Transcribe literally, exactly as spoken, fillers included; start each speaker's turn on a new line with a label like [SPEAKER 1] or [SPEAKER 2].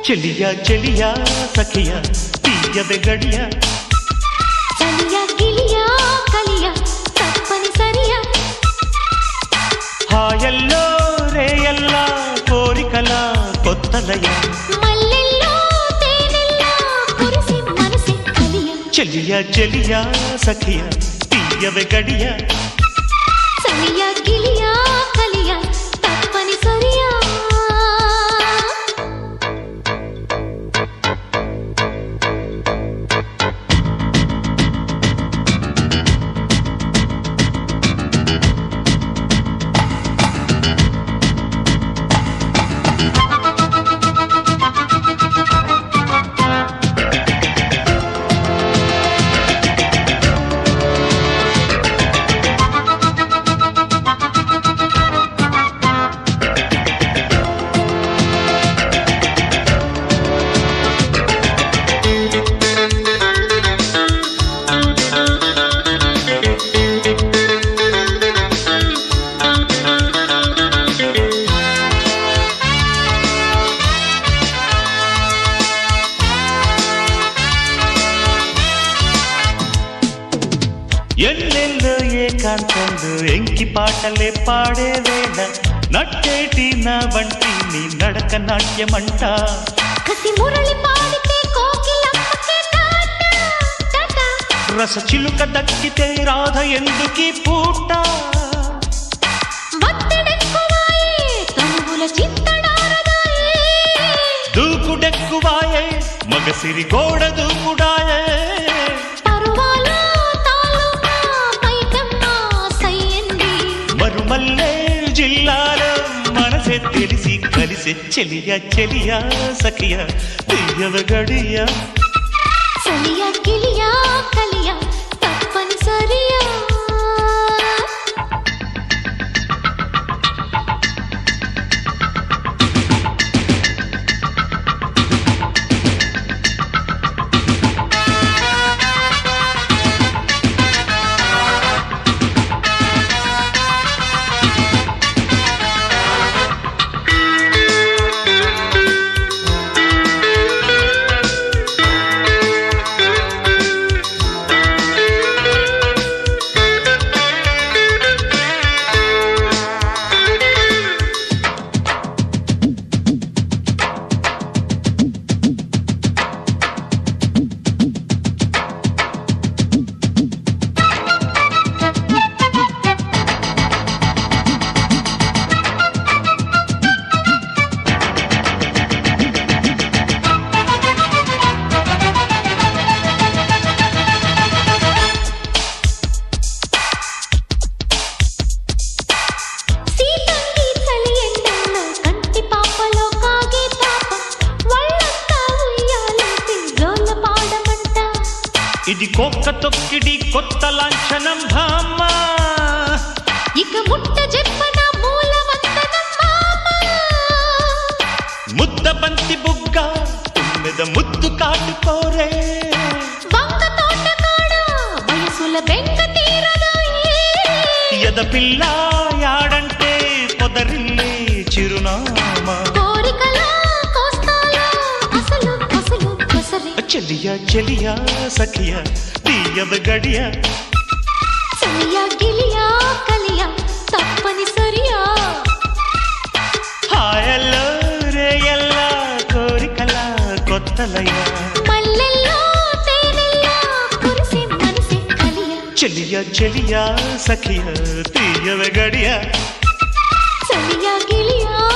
[SPEAKER 1] చెలియా చెలియా సఖియా తీయవే గడియా
[SPEAKER 2] చలియా గిలియా కలియా తప్పని సరియా
[SPEAKER 1] హాయల్లో రేయల్లా కోరికల కొత్తలయ
[SPEAKER 2] మల్లెల్లో తేనెల్లో కురిసి మనసే కలియా
[SPEAKER 1] చెలియా చెలియా సఖియా తీయవే గడియా
[SPEAKER 2] చలియా గిలియా కలియా తప్పని సరియా
[SPEAKER 1] ఎల్లెల్లో ఏకాంతంలో ఎంకి పాటలే పాడే వేళ నట్టేటి నా వంటి నీ నడక నాట్యమంట
[SPEAKER 2] కసి మురళి పాడితే కోకిలమ్మకే టాటా టాటా
[SPEAKER 1] రస చిలుక దక్కితే రాధ ఎందుకీ పూట
[SPEAKER 2] వత్తెడెక్కువాయే తనువుల చింతడారదాయే
[SPEAKER 1] దూకుడెక్కువాయే మగసిరి గోడ దూకుడాయే
[SPEAKER 2] పరువాలో తాలూకా పైకమ్మ సయ్యండి
[SPEAKER 1] మరుమల్లే జిల్లాలో మనసే తెలిసి కలిసే చెలియా చెలియా సఖియా తీయవ గడియా
[SPEAKER 2] చలియా గిలియా కలియా తప్పని సరియా
[SPEAKER 1] ఇది కొక్క తొక్కిడి కొత్త లాంఛనం భామ
[SPEAKER 2] ఇక ముట్ట చెప్పన మూల వందనం మామ
[SPEAKER 1] ముద్ద బంతి బుగ్గ తుమ్మెద ముద్దు కాటుకోరే
[SPEAKER 2] వంగ తోట కాడ వయసుల బెంగ తీరదాయే
[SPEAKER 1] ఎద పిల్ల యాడంటే పొదరిల్లే చిరునామా
[SPEAKER 2] కోరికల కోస్తాల అసలు అసలు కొసరి
[SPEAKER 1] చెలియా చెలియా సఖియా తీయవ గడియా
[SPEAKER 2] చలియా గిలియా కలియా తప్పని సరియా
[SPEAKER 1] హాయల్లో రేయల్లా కోరికల కొత్తలయ
[SPEAKER 2] మల్లెల్లో తేనెల్లో కురిసి మనసే కలియా
[SPEAKER 1] చెలియా చెలియా సఖియా తీయవ గడియా
[SPEAKER 2] చలియా గిలియా